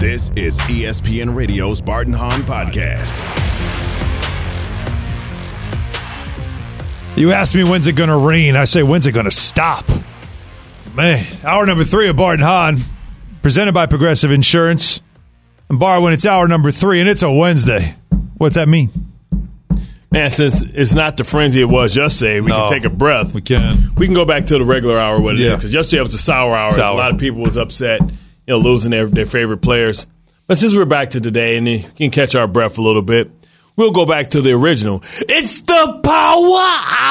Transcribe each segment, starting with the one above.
This is ESPN Radio's Bart and Hahn podcast. You ask me when's it going to rain, I say when's it going to stop? Man, hour number 3 of Bart and Hahn, presented by Progressive Insurance. And Bart, when it's hour number 3 and it's a Wednesday, what's that mean? Man, since it's not the frenzy it was yesterday, we can take a breath. We can. We can go back to the regular hour, what it is. Because yesterday was a sour hour. A lot of people was upset, losing their favorite players. But since we're back to today and you can catch our breath a little bit, we'll go back to the original. It's the power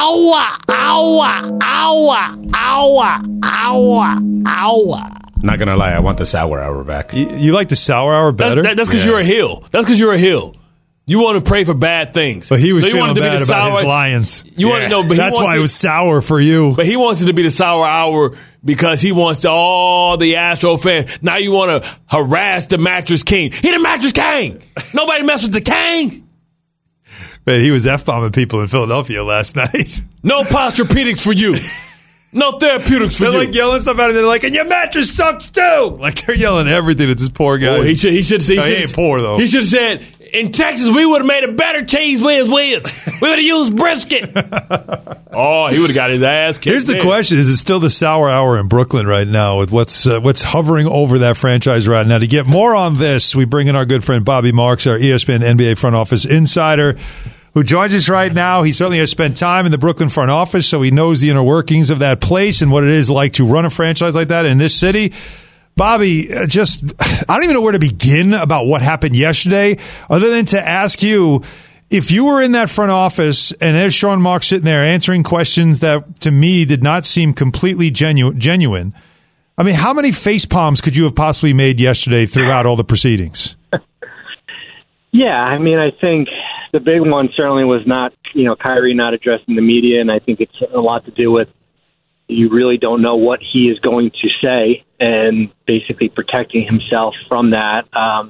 hour. Not going to lie, I want the sour hour back. You like the sour hour better? That's because you're a heel. That's because you're a heel. You want to pray for bad things. But he was feeling bad about his Lions. Want to know, but that's why it was sour for you. But he wants it to be the sour hour because he wants all the Astro fans. Now you want to harass the Mattress King. He the Mattress King. Nobody mess with the King. Man, he was F-bombing people in Philadelphia last night. No posturepedics for you. No therapeutics for you. They're like yelling stuff out of there. Like, and your mattress sucks too. Like they're yelling everything at this poor guy. Oh, he should say he ain't poor though. He should have said, in Texas, we would have made a better cheese whiz. We would have used brisket. Oh, he would have got his ass kicked. Here's the question: is it still the sour hour in Brooklyn right now with what's hovering over that franchise right now? To get more on this, we bring in our good friend Bobby Marks, our ESPN NBA front office insider, who joins us right now. He certainly has spent time in the Brooklyn front office, so he knows the inner workings of that place and what it is like to run a franchise like that in this city. Bobby, I don't even know where to begin about what happened yesterday, other than to ask you, if you were in that front office and there's Sean Marks sitting there answering questions that, to me, did not seem completely genuine, I mean, how many face palms could you have possibly made yesterday throughout all the proceedings? Yeah, I mean, I think the big one certainly was not, Kyrie not addressing the media, and I think it's a lot to do with you really don't know what he is going to say and basically protecting himself from that.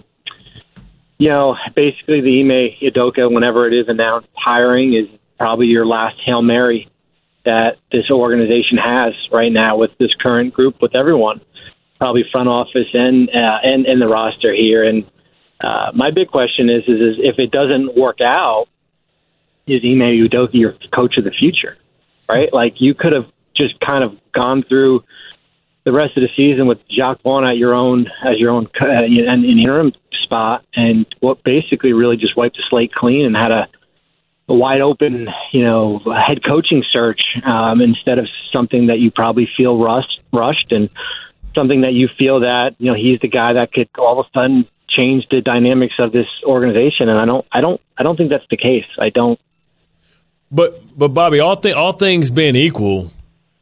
Basically the Ime Udoka, whenever it is announced hiring, is probably your last Hail Mary that this organization has right now with this current group, with everyone, probably front office and the roster here. And my big question is if it doesn't work out, is Ime Udoka your coach of the future, right? Like you could have just kind of gone through the rest of the season with Jacques Vaughn as your own an interim spot, and what basically really just wiped the slate clean and had a wide open, head coaching search instead of something that you probably feel rushed and something that you feel that he's the guy that could all of a sudden change the dynamics of this organization. And I don't think that's the case. I don't. But Bobby, all things being equal,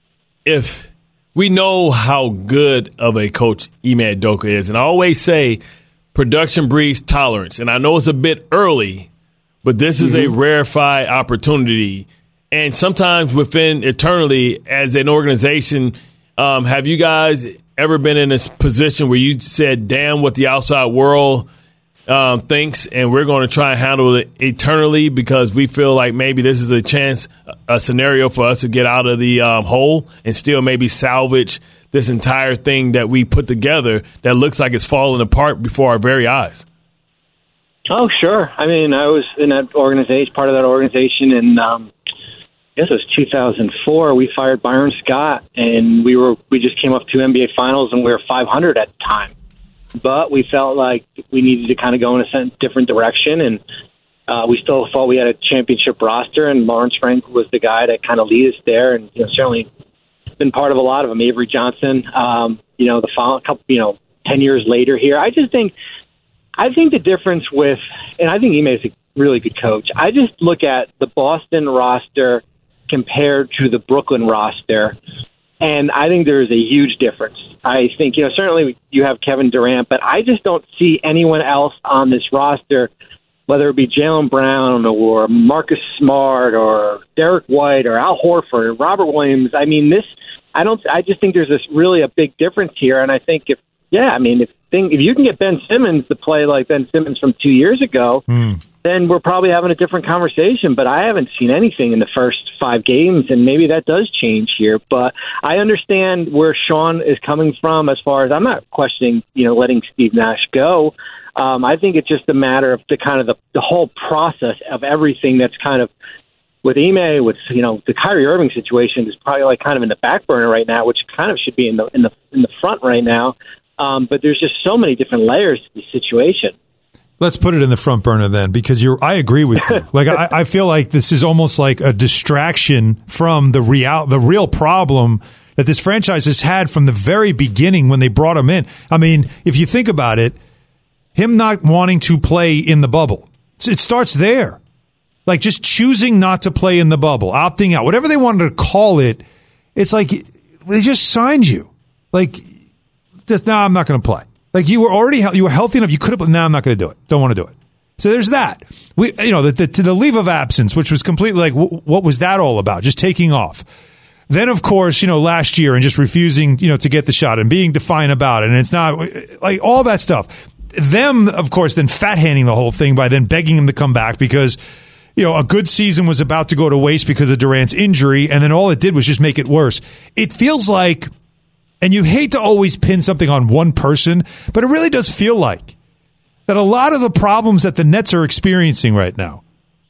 if we know how good of a coach Ime Udoka is, and I always say production breeds tolerance, and I know it's a bit early, but this is a rarefied opportunity. And sometimes within eternally, as an organization, have you guys ever been in this position where you said, damn what the outside world thinks, and we're going to try and handle it eternally because we feel like maybe this is a scenario for us to get out of the hole and still maybe salvage this entire thing that we put together that looks like it's falling apart before our very eyes? Oh, sure. I mean, I was in that organization, part of that organization, and I guess it was 2004. We fired Byron Scott, and we just came up 2 NBA Finals, and we were 500 at the time. But we felt like we needed to kind of go in a different direction, and we still thought we had a championship roster, and Lawrence Frank was the guy that kind of lead us there, and certainly been part of a lot of them. Avery Johnson, the following couple, 10 years later here. I think the difference with, and I think Ime is a really good coach. I just look at the Boston roster compared to the Brooklyn roster, and I think there's a huge difference. I think, certainly you have Kevin Durant, but I just don't see anyone else on this roster, whether it be Jaylen Brown or Marcus Smart or Derek White or Al Horford or Robert Williams. I mean, I just think there's really a big difference here. And I think if if you can get Ben Simmons to play like Ben Simmons from 2 years ago, then we're probably having a different conversation. But I haven't seen anything in the first 5 games, and maybe that does change here. But I understand where Sean is coming from as far as I'm not questioning, letting Steve Nash go. I think it's just a matter of the whole process of everything that's kind of with Ime, with the Kyrie Irving situation is probably like kind of in the back burner right now, which kind of should be in the front right now. But there's just so many different layers to the situation. Let's put it in the front burner then, because I agree with you. Like I feel like this is almost like a distraction from the real problem that this franchise has had from the very beginning when they brought him in. I mean, if you think about it, him not wanting to play in the bubble, it starts there. Like just choosing not to play in the bubble, opting out, whatever they wanted to call it. It's like they just signed you. Like, I'm not going to play. Like you were healthy enough. You could have, but I'm not going to do it. Don't want to do it. So there's that. The leave of absence, which was completely like, what was that all about? Just taking off. Then, of course, last year and just refusing, to get the shot and being defiant about it. And it's not like all that stuff. Them, of course, then fat-handing the whole thing by then begging him to come back because, a good season was about to go to waste because of Durant's injury. And then all it did was just make it worse. It feels like, and you hate to always pin something on one person, but it really does feel like that a lot of the problems that the Nets are experiencing right now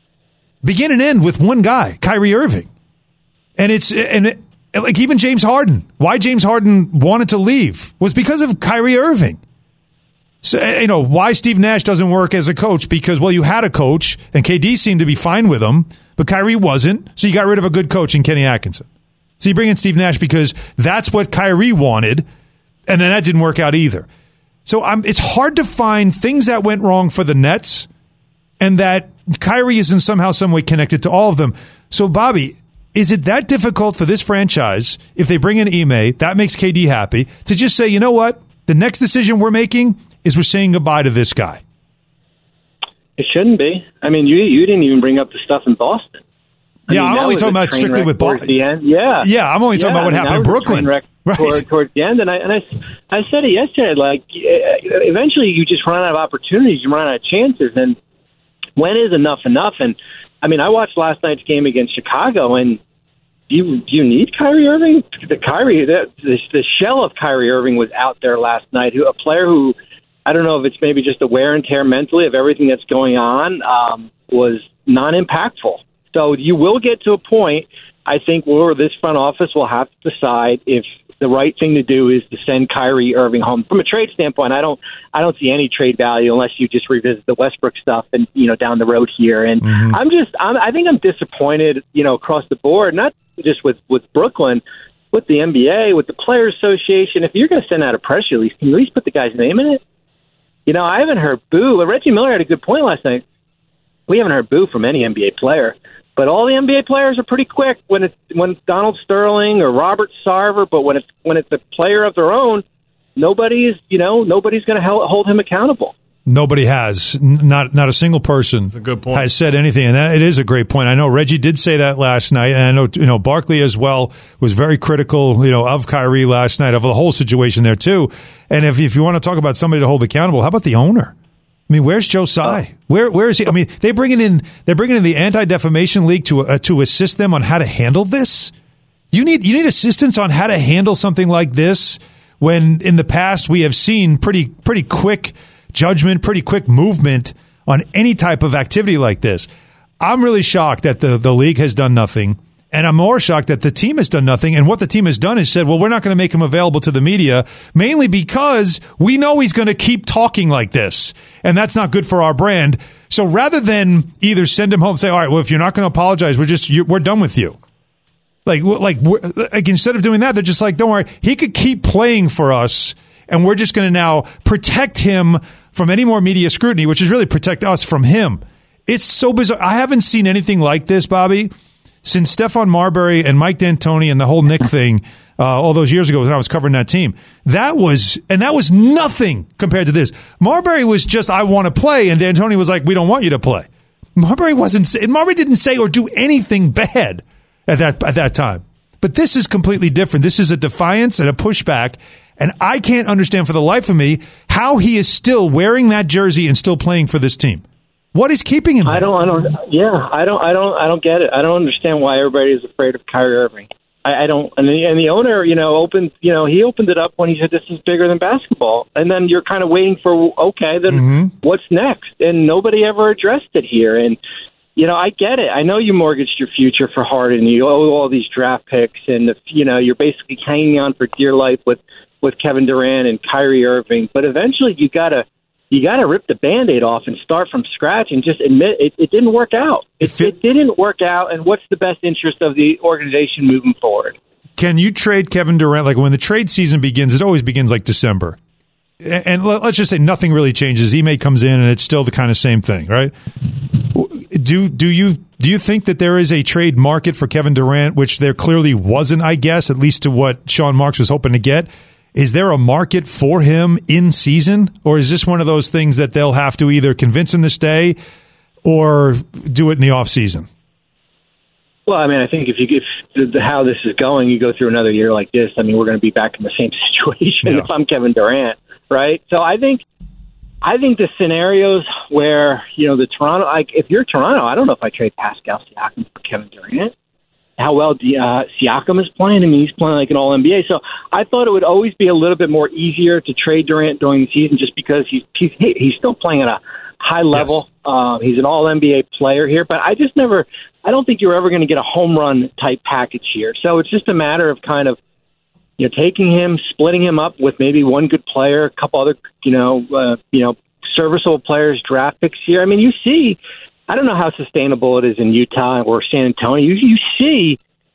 begin and end with one guy, Kyrie Irving. And like even James Harden. Why James Harden wanted to leave was because of Kyrie Irving. So, why Steve Nash doesn't work as a coach? Because, you had a coach, and KD seemed to be fine with him, but Kyrie wasn't, so you got rid of a good coach in Kenny Atkinson. So you bring in Steve Nash because that's what Kyrie wanted, and then that didn't work out either. So it's hard to find things that went wrong for the Nets, and that Kyrie isn't somehow, some way connected to all of them. So, Bobby, is it that difficult for this franchise, if they bring in Ime, that makes KD happy, to just say, you know what, the next decision we're making is we're saying goodbye to this guy? It shouldn't be. I mean, you didn't even bring up the stuff in Boston. I'm only talking about strictly with Boston. The end. Yeah, I'm only talking about what happened in Brooklyn. Right. Towards the end, and I said it yesterday. Like, eventually, you just run out of opportunities, you run out of chances, and when is enough? And I mean, I watched last night's game against Chicago, and do you need Kyrie Irving? The shell of Kyrie Irving was out there last night. A player who, I don't know if it's maybe just the wear and tear mentally of everything that's going on, was non-impactful. So you will get to a point, I think, where this front office will have to decide if the right thing to do is to send Kyrie Irving home. From a trade standpoint, I don't see any trade value unless you just revisit the Westbrook stuff and down the road here. And I think I'm disappointed, across the board, not just with Brooklyn, with the NBA, with the Players Association. If you're going to send out a press release, can you at least put the guy's name in it? I haven't heard boo. Reggie Miller had a good point last night. We haven't heard boo from any NBA player. But all the NBA players are pretty quick when it's Donald Sterling or Robert Sarver. But when it's a player of their own, nobody's going to hold him accountable. Nobody has. Not a single person That's a good point. Has said anything, and it is a great point. I know Reggie did say that last night, and I know Barkley as well was very critical of Kyrie last night, of the whole situation there too. And if you want to talk about somebody to hold accountable, how about the owner? I mean, where's Joe Tsai? Where is he? I mean, they're bringing in the Anti-Defamation League to assist them on how to handle this. You need assistance on how to handle something like this when in the past we have seen pretty quick judgment, pretty quick movement on any type of activity like this. I'm really shocked that the league has done nothing. And I'm more shocked that the team has done nothing. And what the team has done is said, well, we're not going to make him available to the media, mainly because we know he's going to keep talking like this. And that's not good for our brand. So rather than either send him home and say, all right, well, if you're not going to apologize, we're done with you. Like instead of doing that, they're just like, don't worry, he could keep playing for us. And we're just going to now protect him from any more media scrutiny, which is really protect us from him. It's so bizarre. I haven't seen anything like this, Bobby, since Stephon Marbury and Mike D'Antoni and the whole Knick thing all those years ago when I was covering that team. That was nothing compared to this. Marbury was just, I want to play, and D'Antoni was like, we don't want you to play. Marbury didn't say or do anything bad at that time. But this is completely different. This is a defiance and a pushback, And I can't understand for the life of me how he is still wearing that jersey and still playing for this team. What is keeping him there? I don't get it. I don't understand why everybody is afraid of Kyrie Irving. I don't, and the owner, he opened it up when he said this is bigger than basketball, and then you're kind of waiting for, okay, then what's next? And nobody ever addressed it here. And I get it. I know you mortgaged your future for Harden. You owe all these draft picks, and you're basically hanging on for dear life with Kevin Durant and Kyrie Irving. But eventually, you gotta rip the Band-Aid off and start from scratch and just admit it didn't work out. It didn't work out, and what's the best interest of the organization moving forward? Can you trade Kevin Durant? Like when the trade season begins, it always begins like December. And let's just say nothing really changes. Ime comes in, and it's still the kind of same thing, right? Do you think that there is a trade market for Kevin Durant, which there clearly wasn't, I guess, at least to what Sean Marks was hoping to get? Is there a market for him in season, or is this one of those things that they'll have to either convince him to stay or do it in the off season? Well, I mean, I think if how this is going, you go through another year like this, I mean, we're going to be back in the same situation if I'm Kevin Durant, right? So I think the scenarios where, the Toronto, if you're Toronto, I don't know if I trade Pascal Siakam for Kevin Durant. How well Siakam is playing. I mean, he's playing like an All-NBA. So I thought it would always be a little bit more easier to trade Durant during the season just because he's still playing at a high level. Yes. He's an All-NBA player here. But I don't think you're ever going to get a home run type package here. So it's just a matter of kind of, taking him, splitting him up with maybe one good player, a couple other, serviceable players, draft picks here. I mean, you see, I don't know how sustainable it is in Utah or San Antonio. You see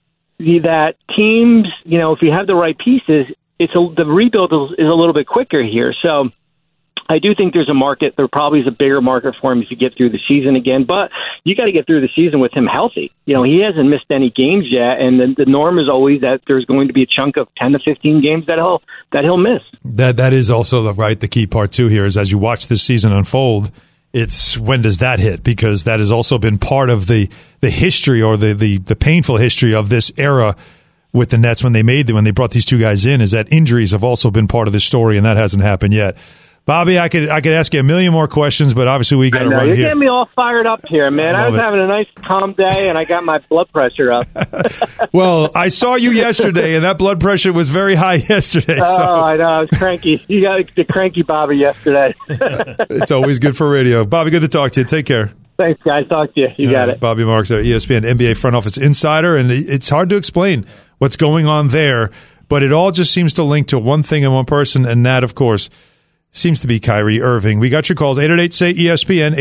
that teams, if you have the right pieces, the rebuild is a little bit quicker here. So I do think there's a market. There probably is a bigger market for him if you get through the season again. But you got to get through the season with him healthy. He hasn't missed any games yet, and the norm is always that there's going to be a chunk of 10 to 15 games that he'll miss. That is also the key part too here is as you watch this season unfold. It's when does that hit? Because that has also been part of the history or the painful history of this era with the Nets when they brought these two guys in, is that injuries have also been part of the story, and that hasn't happened yet. Bobby, I could ask you a million more questions, but obviously we got to run here. You're getting me all fired up here, man. I was having a nice calm day, and I got my blood pressure up. Well, I saw you yesterday, and that blood pressure was very high yesterday. Oh, I know. I was cranky. You got the cranky Bobby yesterday. It's always good for radio. Bobby, good to talk to you. Take care. Thanks, guys. Talk to you. You got it. Bobby Marks, our ESPN NBA front office insider, and it's hard to explain what's going on there, but it all just seems to link to one thing and one person, and that, of course, seems to be Kyrie Irving. We got your calls, 888-SAY-ESPN,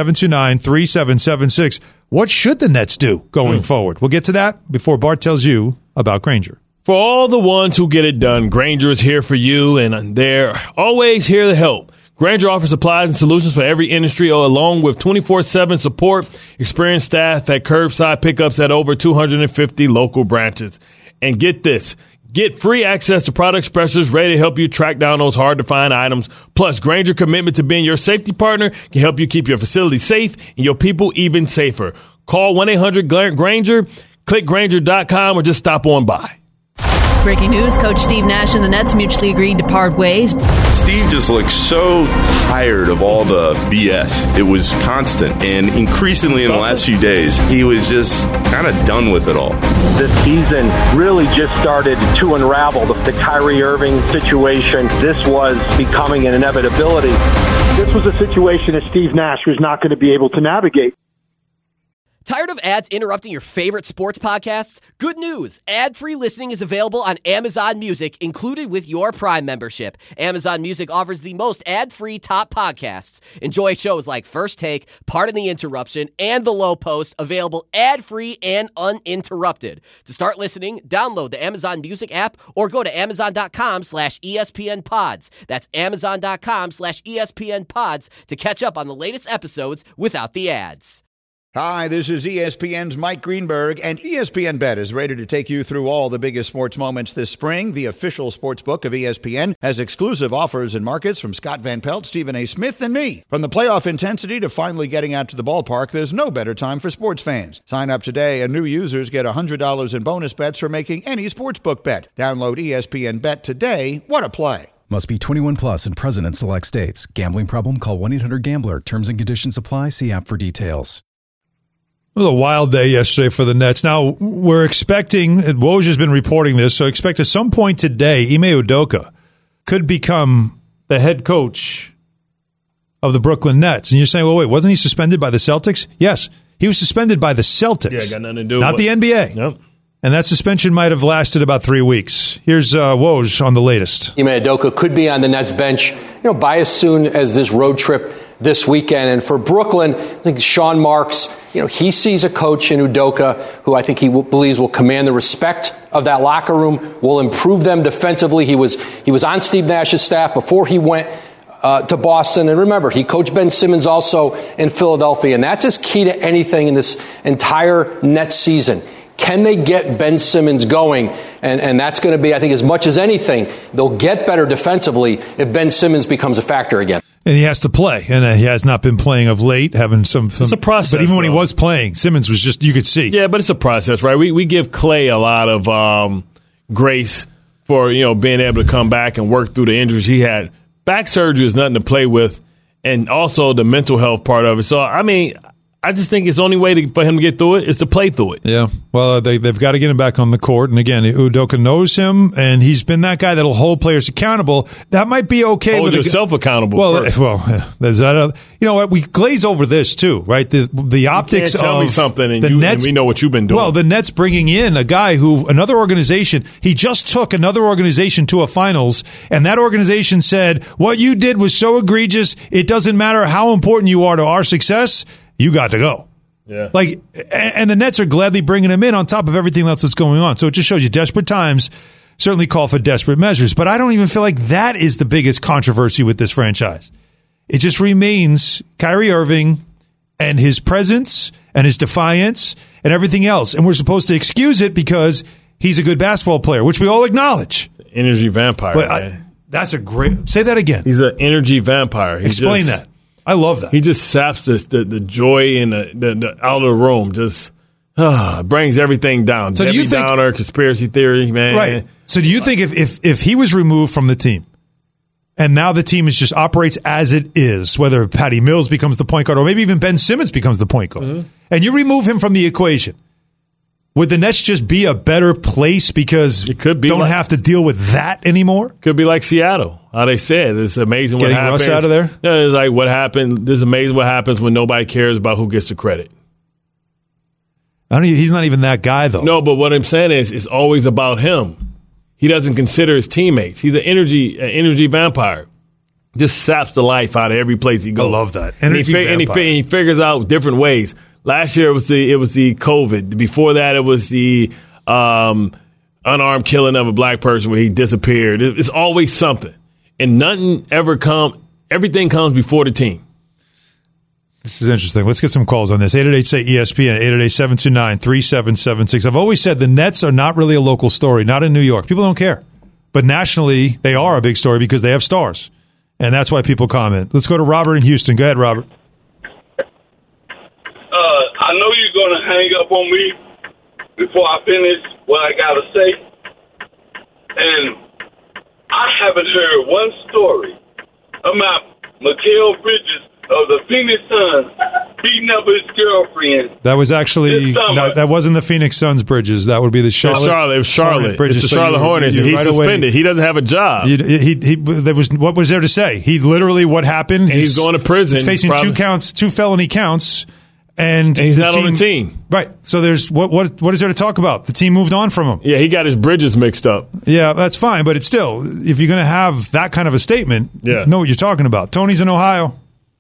888-729-3776. What should the Nets do going forward? We'll get to that before Bart tells you about Grainger. For all the ones who get it done, Grainger is here for you, and they're always here to help. Grainger offers supplies and solutions for every industry, along with 24/7 support, experienced staff at curbside pickups at over 250 local branches. And get this. Get free access to product specialists ready to help you track down those hard-to-find items. Plus, Grainger commitment to being your safety partner can help you keep your facility safe and your people even safer. Call 1-800-GRAINGER, click Grainger.com, or just stop on by. Breaking news, Coach Steve Nash and the Nets mutually agreed to part ways. Steve just looked so tired of all the BS. It was constant, and increasingly in the last few days, he was just kind of done with it all. This season really just started to unravel the Kyrie Irving situation. This was becoming an inevitability. This was a situation that Steve Nash was not going to be able to navigate. Tired of ads interrupting your favorite sports podcasts? Good news! Ad-free listening is available on Amazon Music, included with your Prime membership. Amazon Music offers the most ad-free top podcasts. Enjoy shows like First Take, Pardon the Interruption, and The Low Post, available ad-free and uninterrupted. To start listening, download the Amazon Music app or go to Amazon.com/ESPN Pods. That's Amazon.com/ESPN Pods to catch up on the latest episodes without the ads. Hi, this is ESPN's Mike Greenberg, and ESPN Bet is ready to take you through all the biggest sports moments this spring. The official sports book of ESPN has exclusive offers and markets from Scott Van Pelt, Stephen A. Smith, and me. From the playoff intensity to finally getting out to the ballpark, there's no better time for sports fans. Sign up today, and new users get $100 in bonus bets for making any sportsbook bet. Download ESPN Bet today. What a play. Must be 21 plus and present in select states. Gambling problem? Call 1-800-GAMBLER. Terms and conditions apply. See app for details. It was a wild day yesterday for the Nets. Now, we're expecting, Woj has been reporting this, so expect at some point today, Ime Udoka could become the head coach of the Brooklyn Nets. And you're saying, well, wait, wasn't he suspended by the Celtics? Yes, he was suspended by the Celtics. Yeah, got nothing to do not with the NBA. Yep. And that suspension might have lasted about 3 weeks. Here's Woj on the latest. Ime Udoka could be on the Nets bench, by as soon as this road trip this weekend. And for Brooklyn, I think Sean Marks, he sees a coach in Udoka who I think he believes will command the respect of that locker room, will improve them defensively. He was on Steve Nash's staff before he went to Boston. And remember, he coached Ben Simmons also in Philadelphia. And that's his key to anything in this entire Nets season. Can they get Ben Simmons going? And that's going to be, I think, as much as anything, they'll get better defensively if Ben Simmons becomes a factor again. And he has to play, and he has not been playing of late, having some It's a process. But even when he was playing, Simmons was just, you could see. Yeah, but it's a process, right? We give Clay a lot of grace for, being able to come back and work through the injuries he had. Back surgery is nothing to play with, and also the mental health part of it. So, I just think it's the only way for him to get through it is to play through it. Yeah, well, they've got to get him back on the court. And again, Udoka knows him, and he's been that guy that'll hold players accountable. That might be okay. Hold yourself accountable. Well, is that you know what? We glaze over this too, right? The optics you can't tell of me something, and the Nets. And we know what you've been doing. Well, the Nets bringing in a guy who another organization. He just took another organization to a finals, and that organization said, "What you did was so egregious. It doesn't matter how important you are to our success. You got to go." Yeah. And the Nets are gladly bringing him in on top of everything else that's going on. So it just shows you desperate times certainly call for desperate measures. But I don't even feel like that is the biggest controversy with this franchise. It just remains Kyrie Irving and his presence and his defiance and everything else. And we're supposed to excuse it because he's a good basketball player, which we all acknowledge. Energy vampire. But that's a great... Say that again. He's an energy vampire. Explain that. I love that. He just saps the joy in the outer room. Just brings everything down. So do you think, Downer, conspiracy theory, man. Right. So do you think if he was removed from the team and now the team just operates as it is, whether Patty Mills becomes the point guard or maybe even Ben Simmons becomes the point guard, and you remove him from the equation, would the Nets just be a better place because it could be don't have to deal with that anymore? Could be like Seattle. How they said it's amazing what happens. Getting Russ out of there? Yeah, it's like what happened. It's amazing what happens when nobody cares about who gets the credit. He's not even that guy, though. No, but what I'm saying is it's always about him. He doesn't consider his teammates. He's an energy vampire. Just saps the life out of every place he goes. I love that. And he figures out different ways. Last year it was the COVID. Before that it was the unarmed killing of a black person where he disappeared. It's always something. And everything comes before the team. This is interesting. Let's get some calls on this. 888-SAY-ESPN, 888-729-3776. I've always said the Nets are not really a local story, not in New York. People don't care. But nationally, they are a big story because they have stars. And that's why people comment. Let's go to Robert in Houston. Go ahead, Robert. I know you're going to hang up on me before I finish what I got to say. And I haven't heard one story about Mikal Bridges of the Phoenix Suns beating up his girlfriend. That was actually that wasn't the Phoenix Suns, Bridges. That would be the Charlotte. It was Charlotte. Bridges. It's the Charlotte Hornets. He's suspended. He doesn't have a job. What was there to say? He literally what happened? And he's going to prison. He's facing two felony counts. And he's not on the team. Right. So there's what is there to talk about? The team moved on from him. Yeah, he got his bridges mixed up. Yeah, that's fine. But it's still, if you're going to have that kind of a statement, know what you're talking about. Tony's in Ohio.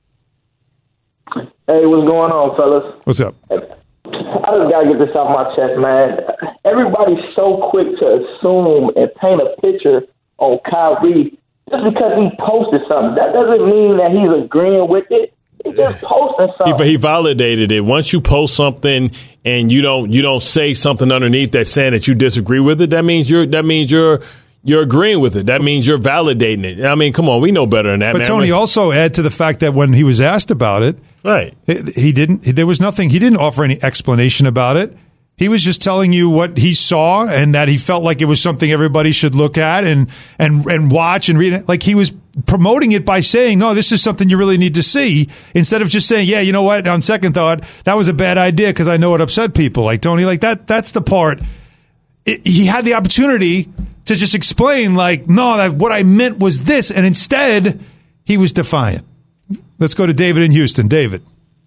Hey, what's going on, fellas? What's up? I just got to get this off my chest, man. Everybody's so quick to assume and paint a picture on Kyrie just because he posted something. That doesn't mean that he's agreeing with it. just posting something. He validated it. Once you post something and you don't say something underneath that saying that you disagree with it, that means you're agreeing with it. That means you're validating it. I mean, come on, we know better than that, but man. Tony, also add to the fact that when he was asked about it, right, he didn't offer any explanation about it. He was just telling you what he saw and that he felt like it was something everybody should look at and watch and read. Like he was promoting it by saying, no, this is something you really need to see, instead of just saying, yeah, you know what, on second thought, that was a bad idea because I know it upset people. Like, Tony, like that's the part. He had the opportunity to just explain, like, no, what I meant was this, and instead he was defiant. Let's go to David in Houston. David.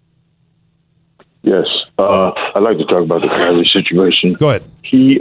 Yes, I'd like to talk about the Kyrie situation. Go ahead.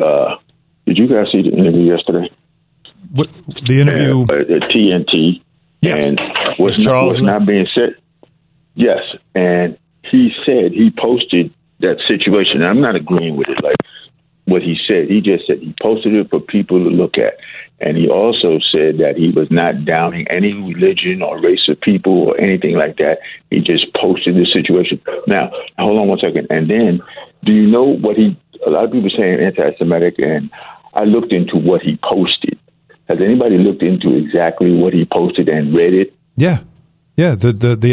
Did you guys see the interview yesterday? What, the interview at TNT? Yes. And what's not being said? Yes, and he said he posted that situation. I'm not agreeing with it, like what he said. He just said he posted it for people to look at. And he also said that he was not downing any religion or race of people or anything like that. He just posted the situation. Now, hold on one second. And then, do you know what a lot of people saying anti-Semitic, and I looked into what he posted. Has anybody looked into exactly what he posted and read it? Yeah. Yeah, the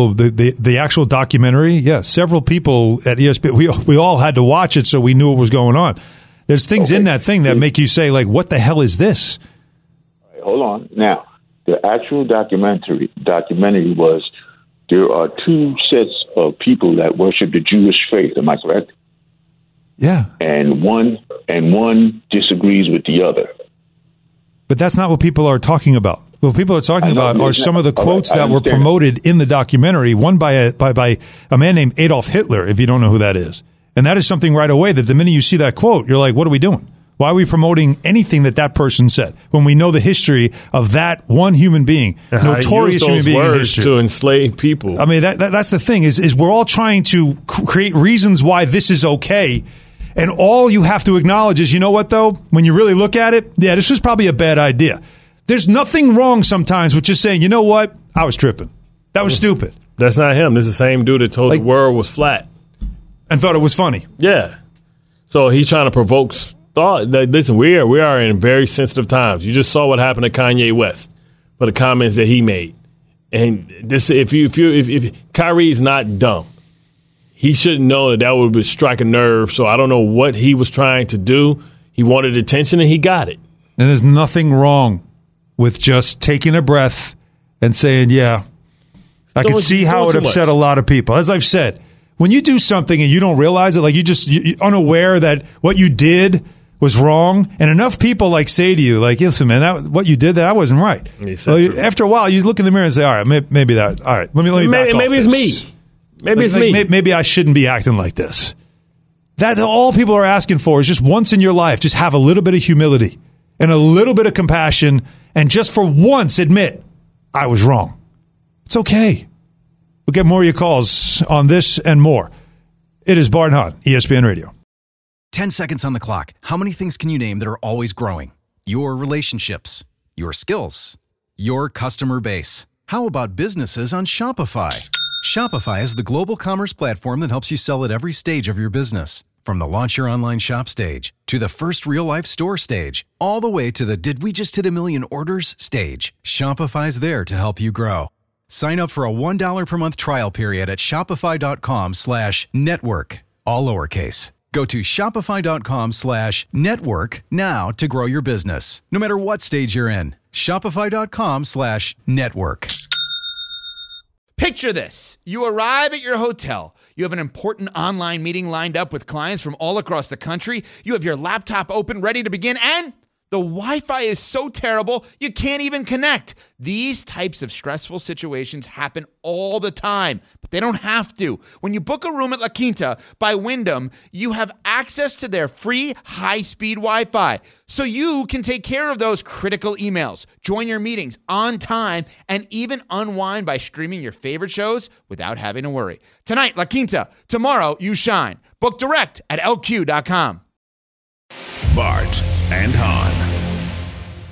actual documentary. Yeah, several people at ESPN, we all had to watch it so we knew what was going on. There's things in that thing that make you say, like, what the hell is this? All right, hold on. Now, the actual documentary was, there are two sets of people that worship the Jewish faith. Am I correct? Yeah. And one disagrees with the other. But that's not what people are talking about. What people are talking about are some of the quotes that were promoted in the documentary, one by a man named Adolf Hitler, if you don't know who that is. And that is something right away that the minute you see that quote, you're like, what are we doing? Why are we promoting anything that person said when we know the history of that one human being, notorious human being in history? To enslave people. I mean, that's the thing is we're all trying to create reasons why this is okay. And all you have to acknowledge is, you know what, though? When you really look at it, yeah, this was probably a bad idea. There's nothing wrong sometimes with just saying, you know what? I was tripping. That was stupid. That's not him. This is the same dude that told the world was flat. And thought it was funny. Yeah. So he's trying to provoke thought. Listen, we are in very sensitive times. You just saw what happened to Kanye West for the comments that he made. And this, if Kyrie's not dumb, he should know that would strike a nerve. So I don't know what he was trying to do. He wanted attention and he got it. And there's nothing wrong with just taking a breath and saying, yeah, I can see how it upset a lot of people. As I've said, when you do something and you don't realize it, like you're unaware that what you did was wrong, and enough people like say to you, like, listen, man, what you did, that wasn't right. So after a while, you look in the mirror and say, all right, maybe that, all right, let me back off maybe it's this. me. Maybe it's me. Maybe I shouldn't be acting like this. That's all people are asking for is just once in your life, just have a little bit of humility and a little bit of compassion, and just for once admit, I was wrong. It's okay. We'll get more of your calls on this and more. It is Bart and Hahn, ESPN Radio. 10 seconds on the clock. How many things can you name that are always growing? Your relationships, your skills, your customer base. How about businesses on Shopify? Shopify is the global commerce platform that helps you sell at every stage of your business. From the launch your online shop stage to the first real-life store stage, all the way to the did we just hit 1 million orders stage. Shopify's there to help you grow. Sign up for a $1 per month trial period at shopify.com/network, all lowercase. Go to shopify.com/network now to grow your business, no matter what stage you're in. Shopify.com/network. Picture this. You arrive at your hotel. You have an important online meeting lined up with clients from all across the country. You have your laptop open, ready to begin, and the Wi-Fi is so terrible, you can't even connect. These types of stressful situations happen all the time, but they don't have to. When you book a room at La Quinta by Wyndham, you have access to their free high-speed Wi-Fi, so you can take care of those critical emails, join your meetings on time, and even unwind by streaming your favorite shows without having to worry. Tonight, La Quinta. Tomorrow, you shine. Book direct at LQ.com. Bart and Hahn.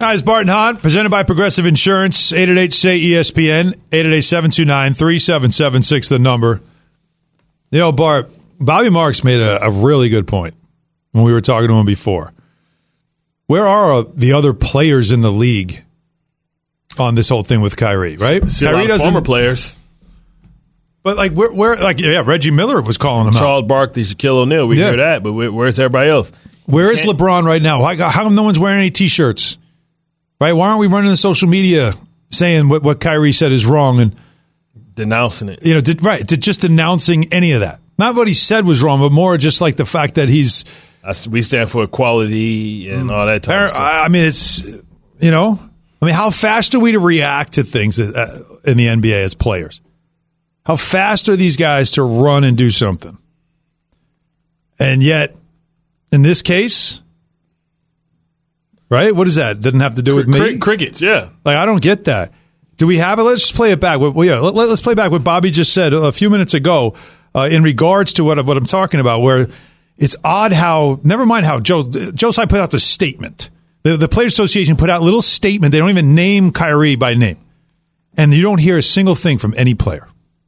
Hi, it's Bart and Hahn, presented by Progressive Insurance, 888-SAY-ESPN, 888-729-3776, the number. You know, Bart, Bobby Marks made a really good point when we were talking to him before. Where are the other players in the league on this whole thing with Kyrie, right? See Kyrie a lot of former players. But, like, where Reggie Miller was calling him Charles Barkley, Shaquille O'Neal, we hear that, but where's everybody else? Where is LeBron right now? How come no one's wearing any T-shirts? Right? Why aren't we running the social media saying what Kyrie said is wrong and denouncing it? You know, just announcing any of that. Not what he said was wrong, but more just like the fact that he's. We stand for equality and all that type of stuff. I mean, it's how fast are we to react to things in the NBA as players? How fast are these guys to run and do something? And yet, in this case. Right? What is that? Doesn't have to do with me? Crickets, yeah. Like, I don't get that. Do we have it? Let's just play it back. Let's play back what Bobby just said a few minutes ago in regards to what I'm talking about, where it's odd how, never mind how Joe Tsai put out the statement. The Players Association put out a little statement. They don't even name Kyrie by name. And you don't hear a single thing from any player.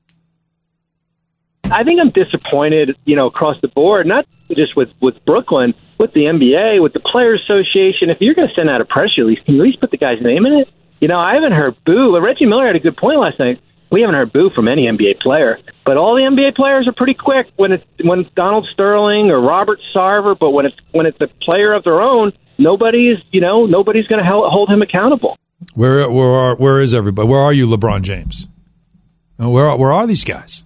I think I'm disappointed, across the board, not just with Brooklyn, with the NBA, with the Players Association. If you're going to send out a press release, can you at least put the guy's name in it? I haven't heard boo. Reggie Miller had a good point last night. We haven't heard boo from any NBA player, but all the NBA players are pretty quick when it's Donald Sterling or Robert Sarver. But when it's a player of their own, nobody's going to hold him accountable. Where is everybody? Where are you, LeBron James? Where are these guys?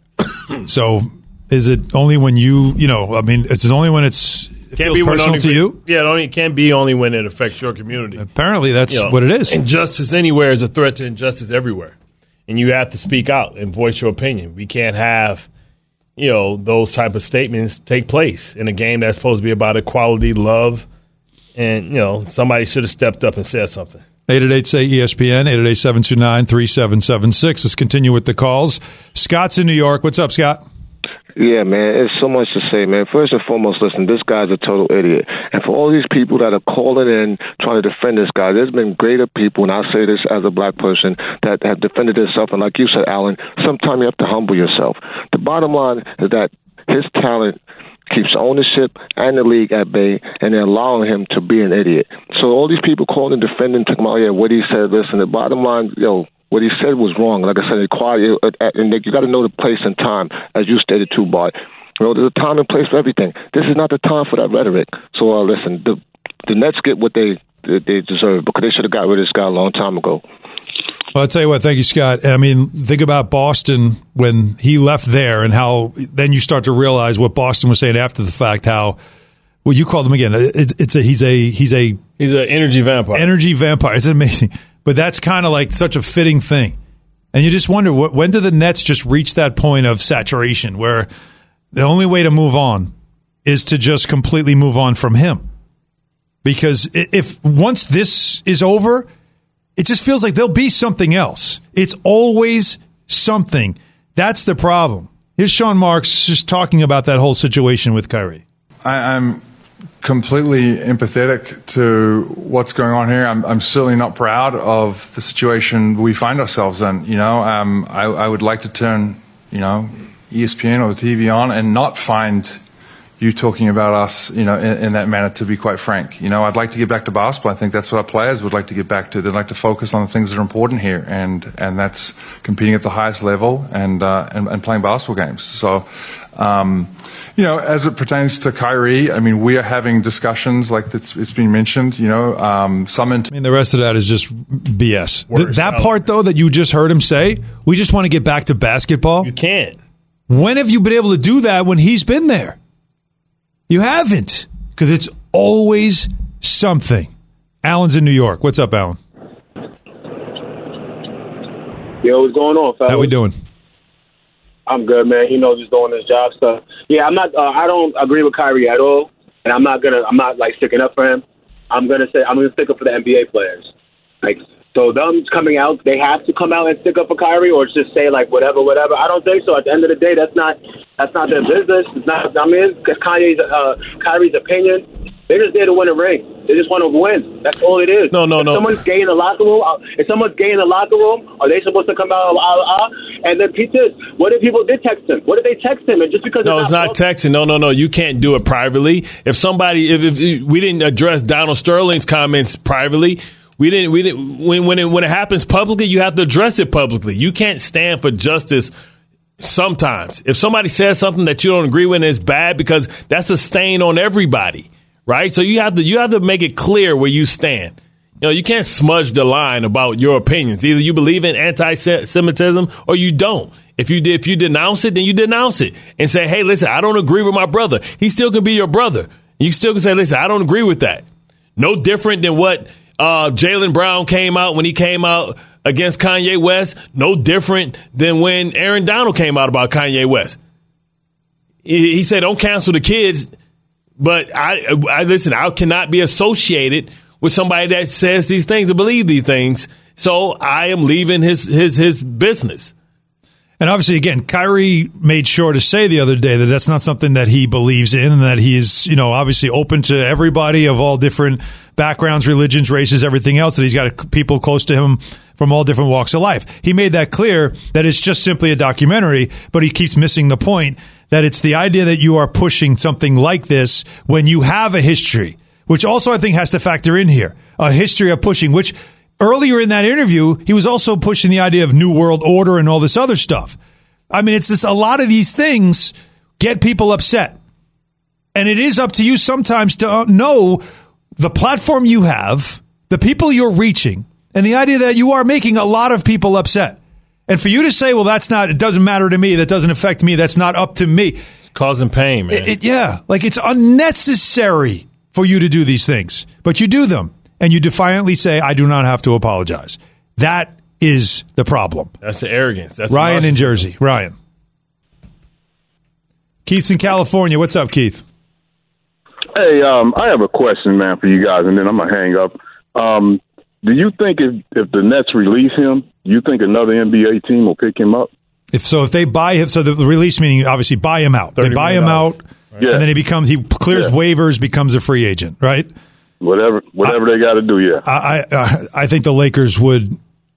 So is it only when it's only when it feels personal to you? Yeah, it can't be only when it affects your community. Apparently that's what it is. Injustice anywhere is a threat to injustice everywhere. And you have to speak out and voice your opinion. We can't have, those type of statements take place in a game that's supposed to be about equality, love, and, somebody should have stepped up and said something. 888-SAY-ESPN, 888-729-3776. Let's continue with the calls. Scott's in New York. What's up, Scott? Yeah, man, it's so much to say, man. First and foremost, listen, this guy's a total idiot. And for all these people that are calling in trying to defend this guy, there's been greater people, and I say this as a black person, that have defended themselves. And like you said, Alan, sometimes you have to humble yourself. The bottom line is that his talent keeps ownership and the league at bay, and they're allowing him to be an idiot. So all these people calling and defending, talking about, what he said, listen, the bottom line, what he said was wrong. Like I said, equality, and you got to know the place and time, as you stated too, Bart. There's a time and place for everything. This is not the time for that rhetoric. So listen, the Nets get what they deserve, because they should have got rid of this guy a long time ago. Well, I'll tell you what, thank you, Scott. I mean, think about Boston when he left there, and how then you start to realize what Boston was saying after the fact, how, well, you called him again. He's an energy vampire. Energy vampire. It's amazing. But that's kind of like such a fitting thing. And you just wonder, when do the Nets just reach that point of saturation where the only way to move on is to just completely move on from him? Because if once this is over, it just feels like there'll be something else. It's always something. That's the problem. Here's Sean Marks just talking about that whole situation with Kyrie. I'm completely empathetic to what's going on here. I'm certainly not proud of the situation we find ourselves in. I would like to turn, ESPN or the TV on and not find you talking about us, in that manner, to be quite frank. I'd like to get back to basketball. I think that's what our players would like to get back to. They'd like to focus on the things that are important here, and that's competing at the highest level and playing basketball games. So, as it pertains to Kyrie, I mean, we are having discussions like it's been mentioned, the rest of that is just BS. That part, though, that you just heard him say, we just want to get back to basketball. You can't. When have you been able to do that when he's been there? You haven't, because it's always something. Alan's in New York. What's up, Alan? Yo, what's going on, fellas? How we doing? I'm good, man. Just doing this job stuff. Yeah, I'm not. I don't agree with Kyrie at all, and I'm not like sticking up for him. I'm gonna stick up for the NBA players. So them coming out, they have to come out and stick up for Kyrie, or just say whatever. I don't think so. At the end of the day, that's not their business. It's not. It's Kyrie's opinion. They're just there to win a ring. They just want to win. That's all it is. No. If someone's gay in the locker room, are they supposed to come out? And then Pete says, what if people did text him? What if they text him? And just because it's not texting. No. You can't do it privately. If somebody, if we didn't address Donald Sterling's comments privately, we didn't. When it happens publicly, you have to address it publicly. You can't stand for justice. Sometimes, if somebody says something that you don't agree with, and it's bad because that's a stain on everybody, right? So you have to make it clear where you stand. You can't smudge the line about your opinions. Either you believe in anti-Semitism or you don't. If you denounce it, then you denounce it and say, hey, listen, I don't agree with my brother. He still can be your brother. You still can say, listen, I don't agree with that. No different than what Jaylen Brown came out when he came out against Kanye West. No different than when Aaron Donald came out about Kanye West. He said, don't cancel the kids. But I listen, I cannot be associated with somebody that says these things or believe these things. So I am leaving his business. And obviously, again, Kyrie made sure to say the other day that that's not something that he believes in, and that he is, obviously open to everybody of all different backgrounds, religions, races, everything else, that he's got people close to him from all different walks of life. He made that clear that it's just simply a documentary, but he keeps missing the point that it's the idea that you are pushing something like this when you have a history, which also I think has to factor in here, a history of pushing, which earlier in that interview, he was also pushing the idea of New World Order and all this other stuff. I mean, it's just a lot of these things get people upset. And it is up to you sometimes to know the platform you have, the people you're reaching, and the idea that you are making a lot of people upset. And for you to say, well, it doesn't matter to me, that doesn't affect me, that's not up to me. It's causing pain, man. It's unnecessary for you to do these things. But you do them. And you defiantly say, I do not have to apologize. That is the problem. That's the arrogance. That's Ryan in Jersey. Ryan. Keith's in California. What's up, Keith? Hey, I have a question, man, for you guys, and then I'm going to hang up. Do you think if the Nets release him, you think another NBA team will pick him up? If they buy him, so the release meaning obviously buy him out. They buy him out, right. And then he clears waivers, becomes a free agent, right? Whatever they got to do, yeah. I think the Lakers would.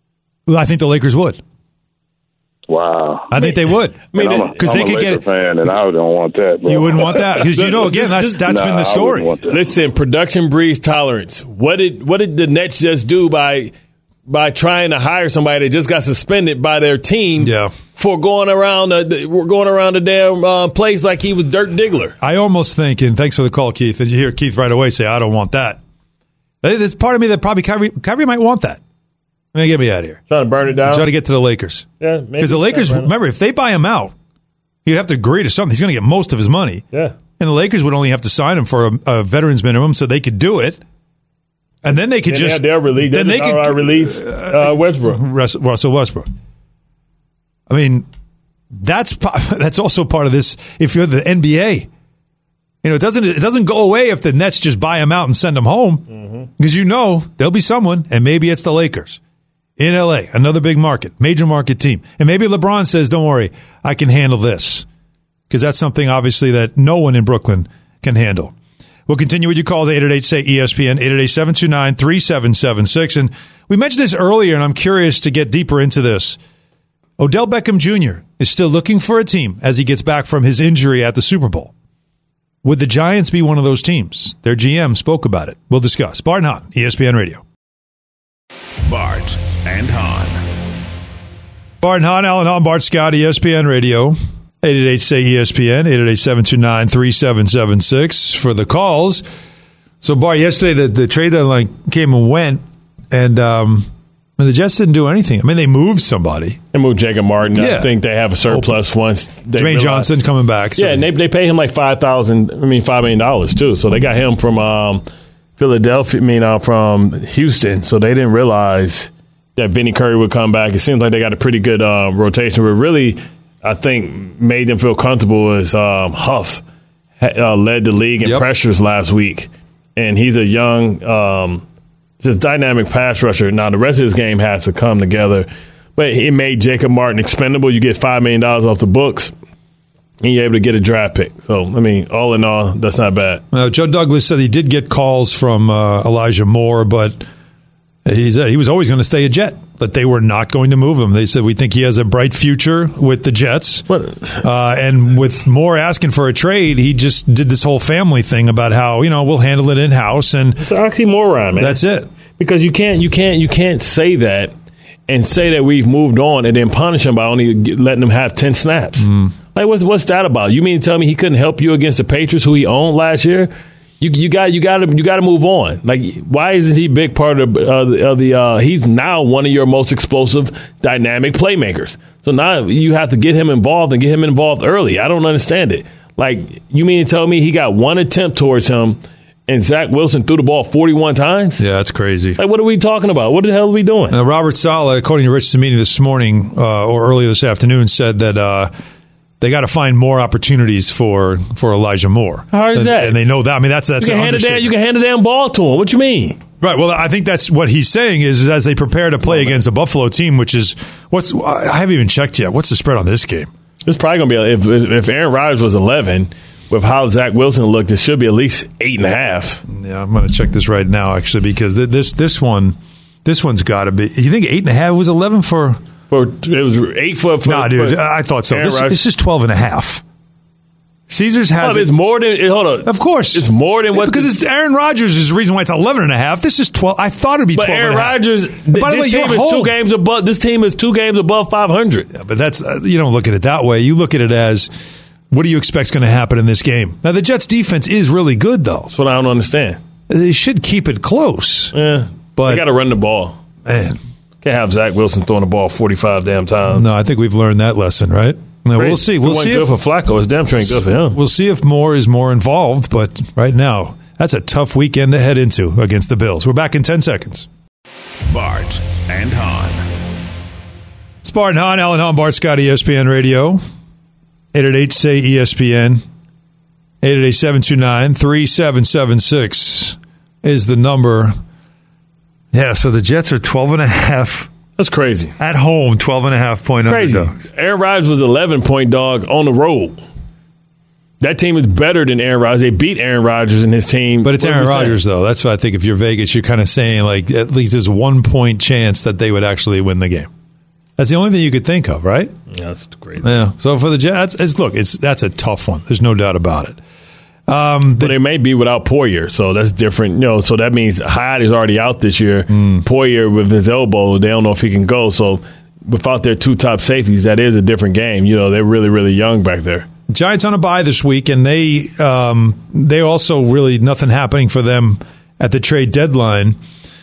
Wow. I think they would. Because they could get a fan, and I don't want that. Bro. You wouldn't want that because again, that's been the story. Listen, production breeds tolerance. What did the Nets just do by trying to hire somebody that just got suspended by their team for going around the damn place like he was Dirk Diggler? I almost think, and thanks for the call, Keith, and you hear Keith right away say, I don't want that. There's part of me that probably Kyrie might want that. I mean, get me out of here. Trying to burn it down? Try to get to the Lakers. Yeah, because the Lakers, remember, if they buy him out, he'd have to agree to something. He's going to get most of his money. Yeah. And the Lakers would only have to sign him for a veterans minimum so they could do it. And then they could release Westbrook. Russell Westbrook. I mean, that's also part of this. If you're the NBA, it doesn't go away if the Nets just buy him out and send him home, because there'll be someone, and maybe it's the Lakers in LA, another big market, major market team, and maybe LeBron says, "Don't worry, I can handle this," because that's something obviously that no one in Brooklyn can handle. We'll continue with your calls, 888-SAY-ESPN, 888-729-3776. And we mentioned this earlier, and I'm curious to get deeper into this. Odell Beckham Jr. is still looking for a team as he gets back from his injury at the Super Bowl. Would the Giants be one of those teams? Their GM spoke about it. We'll discuss. Bart and Hahn, ESPN Radio. Bart and Hahn. Bart and Hahn, Alan Hahn, Bart Scott, ESPN Radio. 888-SAY-ESPN, 888-729-3776 for the calls. So, Bart, yesterday the trade deadline came and went, and the Jets didn't do anything. I mean, they moved somebody. They moved Jacob Martin. Yeah. I think they have a surplus once. Jermaine Johnson coming back. So. Yeah, and they pay him like $5 million, too. So they got him from Philadelphia, from Houston. So they didn't realize that Vinny Curry would come back. It seems like they got a pretty good rotation. But really, I think made them feel comfortable as Huff led the league in pressures last week. And he's a young, just dynamic pass rusher. Now, the rest of his game has to come together. But it made Jacob Martin expendable. You get $5 million off the books. and you're able to get a draft pick. So, I mean, all in all, that's not bad. Joe Douglas said he did get calls from Elijah Moore, but he said he was always going to stay a Jet, but they were not going to move him. They said, we think he has a bright future with the Jets. And with Moore asking for a trade, he just did this whole family thing about how, we'll handle it in-house. And it's an oxymoron, man. That's it. Because you can't say that and say that we've moved on and then punish him by only letting him have 10 snaps. Like, what's that about? You mean to tell me he couldn't help you against the Patriots, who he owned last year? You got to move on. Like, why isn't he a big part of the? He's now one of your most explosive, dynamic playmakers. So now you have to get him involved and get him involved early. I don't understand it. Like, you mean to tell me he got one attempt towards him, and Zach Wilson threw the ball 41 times? Yeah, that's crazy. Like, what are we talking about? What the hell are we doing? Robert Saleh, according to Rich Cimini this morning or earlier this afternoon, said that they got to find more opportunities for Elijah Moore. How hard is that? And they know that. I mean, that's you can hand the damn ball to him. What you mean? Right. Well, I think that's what he's saying is as they prepare to play against the Buffalo team, which is I haven't even checked yet. What's the spread on this game? It's probably going to be if Aaron Rodgers was 11. With how Zach Wilson looked, it should be at least 8.5. Yeah, I'm going to check this right now, actually, because this one's got to be. You think 8.5 was 11 for? It was 8 for. No, dude, I thought so. This is 12.5. Caesars has. It's more than. Hold on. Of course, it's more than what. Because it's Aaron Rodgers is the reason why it's 11.5. This is 12. I thought it'd be 12. But Aaron Rodgers. By the way, team is 2 games above. This team is 2 games above 500. Yeah, but that's you don't look at it that way. You look at it as. What do you expect is going to happen in this game? Now, the Jets' defense is really good, though. That's what I don't understand. They should keep it close. Yeah, but they got to run the ball. Man, can't have Zach Wilson throwing the ball 45 damn times. No, I think we've learned that lesson, right? Now, we'll see. We'll see. Good for Flacco. It's damn sure ain't good for him. We'll see if Moore is more involved. But right now, that's a tough weekend to head into against the Bills. We're back in 10 seconds. Bart and Hahn. It's Bart and Hahn, Alan Hahn, Bart Scott, ESPN Radio. 888-SAY-ESPN. 888-729-3776 is the number. Yeah, so the Jets are 12.5. That's crazy. At home, 12.5-point underdogs. Aaron Rodgers was 11-point dog on the road. That team is better than Aaron Rodgers. They beat Aaron Rodgers and his team. But it's Aaron Rodgers, though. That's why I think if you're Vegas, you're kind of saying, like, at least there's 1 point chance that they would actually win the game. That's the only thing you could think of, right? Yeah, that's crazy. Yeah. So for the Jets, that's a tough one. There's no doubt about it. But they may be without Poyer, so that's different. So that means Hyde is already out this year. Poyer with his elbow, they don't know if he can go. So without their 2 top safeties, that is a different game. They're really, really young back there. Giants on a bye this week, and they also really nothing happening for them at the trade deadline.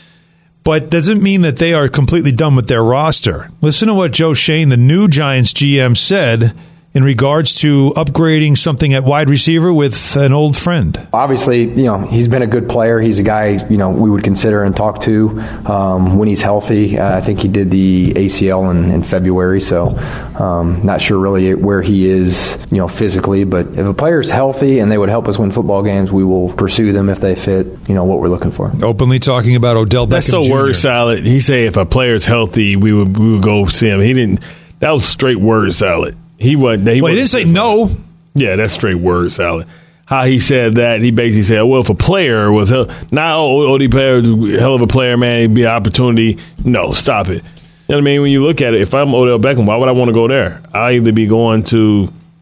But doesn't mean that they are completely done with their roster. Listen to what Joe Schoen, the new Giants GM, said in regards to upgrading something at wide receiver with an old friend. Obviously, he's been a good player. He's a guy, we would consider and talk to when he's healthy. I think he did the ACL in February, so not sure really where he is, physically. But if a player's healthy and they would help us win football games, we will pursue them if they fit, what we're looking for. Openly talking about Odell Beckham That's so Jr. word salad. He said if a player's healthy, we would go see him. He didn't. That was straight word salad. He didn't say no. Yeah, that's straight word salad. How he said that, he basically said, well, if a player was OD player was a hell of a player, man, it'd be an opportunity. No, stop it. You know what I mean? When you look at it, if I'm Odell Beckham, why would I want to go there? I'll either be going to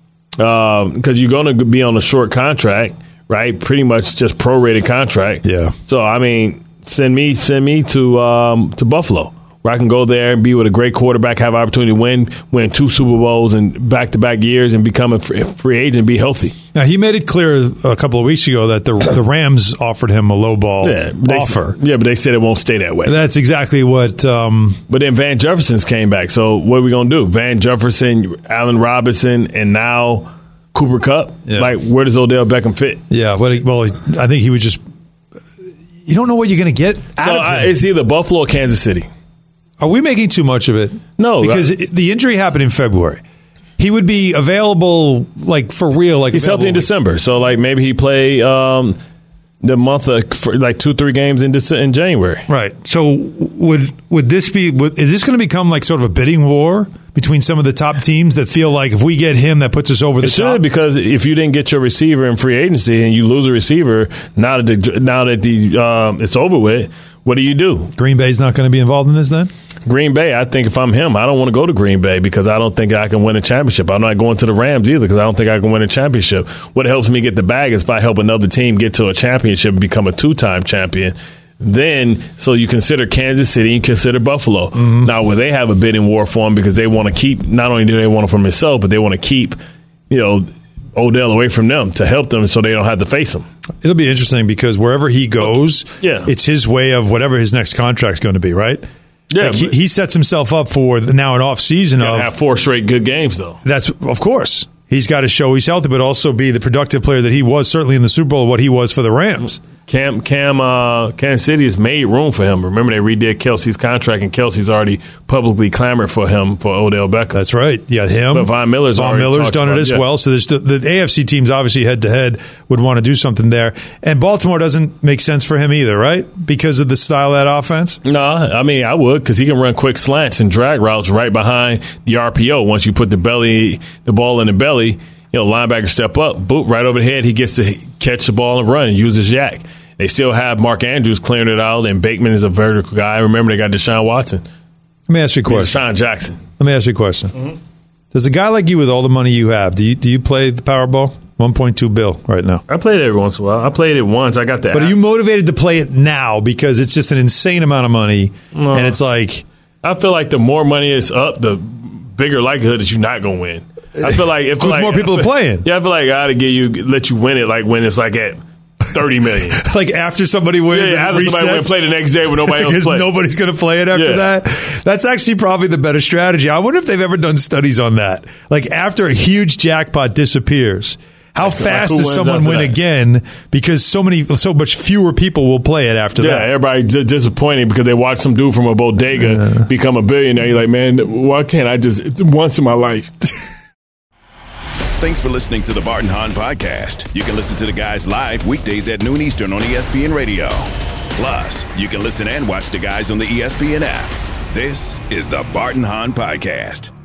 because you're going to be on a short contract, right? Pretty much just prorated contract. Yeah. So I mean, send me to Buffalo, where I can go there and be with a great quarterback, have an opportunity to win 2 Super Bowls in back-to-back years and become a free agent and be healthy. Now, he made it clear a couple of weeks ago that the Rams offered him a low-ball offer. But they said it won't stay that way. That's exactly what... But then Van Jefferson's came back. So what are we going to do? Van Jefferson, Allen Robinson, and now Cooper Kupp? Yeah. Like, where does Odell Beckham fit? Yeah, well, I think he would just... You don't know what you're going to get out of him. It's either Buffalo or Kansas City. Are we making too much of it? No. Because the injury happened in February. He would be available, like, for real. Like he's healthy in December. So, like, maybe he play the month of like 2-3 games in January. Right. So would this be? Is this going to become like sort of a bidding war between some of the top teams that feel like if we get him, that puts us over the top? It should, because if you didn't get your receiver in free agency and you lose a receiver, now that it's over with, what do? Green Bay's not going to be involved in this then? Green Bay, I think if I'm him, I don't want to go to Green Bay because I don't think I can win a championship. I'm not going to the Rams either because I don't think I can win a championship. What helps me get the bag is if I help another team get to a championship and become a 2-time champion. Then, so you consider Kansas City, you consider Buffalo. Mm-hmm. Now, where they have a bidding war for him because they want to keep, not only do they want it for himself, but they want to keep, Odell away from them to help them so they don't have to face him. It'll be interesting because wherever he goes, it's his way of whatever his next contract's going to be, right? Yeah, like he sets himself up for now an off season of have 4 straight good games though. That's of course he's got to show he's healthy, but also be the productive player that he was certainly in the Super Bowl. What he was for the Rams. Kansas City has made room for him. Remember, they redid Kelsey's contract, and Kelsey's already publicly clamored for him for Odell Beckham. That's right. Yeah, him. But Von Miller's done it as well. So there's the AFC teams obviously head to head would want to do something there, and Baltimore doesn't make sense for him either, right? Because of the style of that offense. No, I mean I would because he can run quick slants and drag routes right behind the RPO. Once you put the ball in the belly. Linebacker step up, boot right over the head. He gets to catch the ball and run and use his yak. They still have Mark Andrews clearing it out, and Bateman is a vertical guy. Remember, they got Deshaun Watson. Let me ask you a question. Deshaun Jackson. Let me ask you a question. Mm-hmm. Does a guy like you with all the money you have, do you play the Powerball? $1.2 billion right now. I played it every once in a while. I played it once. I got the But are you motivated to play it now because it's just an insane amount of money, and it's like... I feel like the more money is up, the bigger likelihood that you're not going to win. I feel like if more people are playing. Yeah, I feel like I got to let you win it like when it's like at 30 million. Like after somebody wins, after somebody wins, play the next day when nobody else plays. Because nobody's going to play it after that. That's actually probably the better strategy. I wonder if they've ever done studies on that. Like after a huge jackpot disappears, how fast does someone win again? Because so much fewer people will play it after that. Yeah, everybody's disappointed because they watch some dude from a bodega become a billionaire. You're like, man, why can't I just once in my life? Thanks for listening to the Bart and Hahn Podcast. You can listen to the guys live weekdays at noon Eastern on ESPN Radio. Plus, you can listen and watch the guys on the ESPN app. This is the Bart and Hahn Podcast.